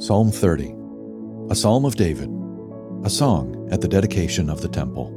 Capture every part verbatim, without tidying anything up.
Psalm thirty, a psalm of David, a song at the dedication of the temple.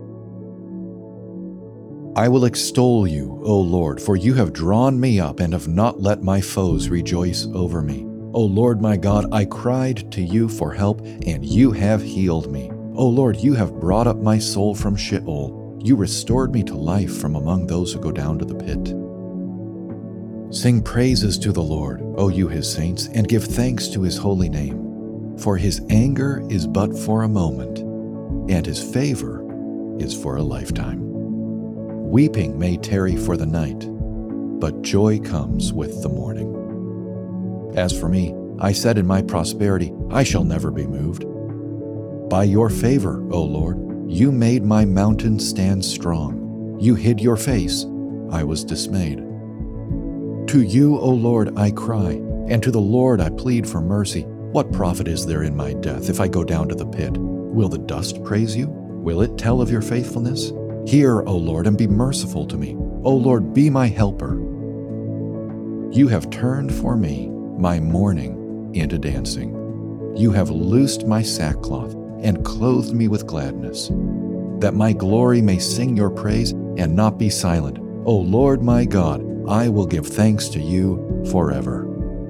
I will extol you, O Lord, for you have drawn me up and have not let my foes rejoice over me. O Lord my God, I cried to you for help, and you have healed me. O Lord, you have brought up my soul from Sheol. You restored me to life from among those who go down to the pit. Sing praises to the Lord, O you his saints, and give thanks to his holy name. For his anger is but for a moment, and his favor is for a lifetime. Weeping may tarry for the night, but joy comes with the morning. As for me, I said in my prosperity, I shall never be moved. By your favor, O Lord, you made my mountain stand strong. You hid your face, I was dismayed. To you, O Lord, I cry, and to the Lord I plead for mercy. What profit is there in my death if I go down to the pit? Will the dust praise you? Will it tell of your faithfulness? Hear, O Lord, and be merciful to me. O Lord, be my helper. You have turned for me my mourning into dancing. You have loosed my sackcloth and clothed me with gladness, that my glory may sing your praise and not be silent. O Lord my God, I will give thanks to you forever.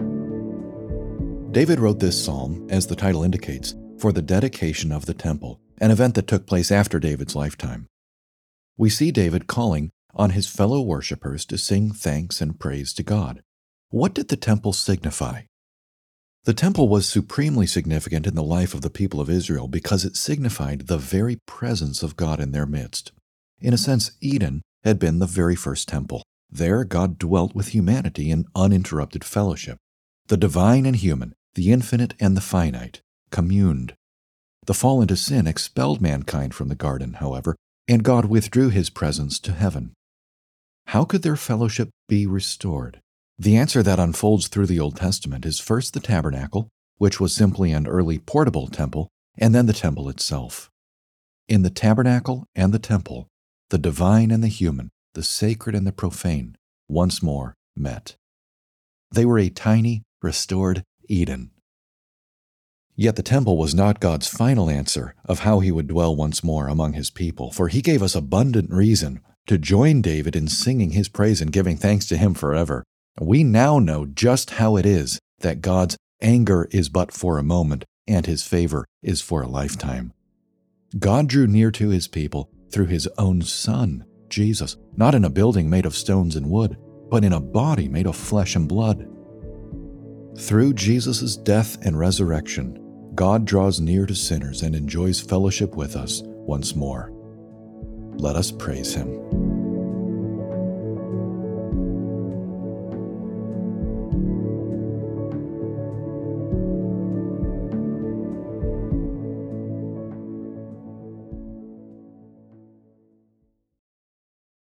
David wrote this psalm, as the title indicates, for the dedication of the temple, an event that took place after David's lifetime. We see David calling on his fellow worshipers to sing thanks and praise to God. What did the temple signify? The temple was supremely significant in the life of the people of Israel because it signified the very presence of God in their midst. In a sense, Eden had been the very first temple. There, God dwelt with humanity in uninterrupted fellowship. The divine and human, the infinite and the finite, communed. The fall into sin expelled mankind from the garden, however, and God withdrew his presence to heaven. How could their fellowship be restored? The answer that unfolds through the Old Testament is first the tabernacle, which was simply an early portable temple, and then the temple itself. In the tabernacle and the temple, the divine and the human, the sacred and the profane, once more met. They were a tiny, restored Eden. Yet the temple was not God's final answer of how he would dwell once more among his people, for he gave us abundant reason to join David in singing his praise and giving thanks to him forever. We now know just how it is that God's anger is but for a moment and his favor is for a lifetime. God drew near to his people through his own Son, Jesus, not in a building made of stones and wood, but in a body made of flesh and blood. Through Jesus' death and resurrection, God draws near to sinners and enjoys fellowship with us once more. Let us praise him.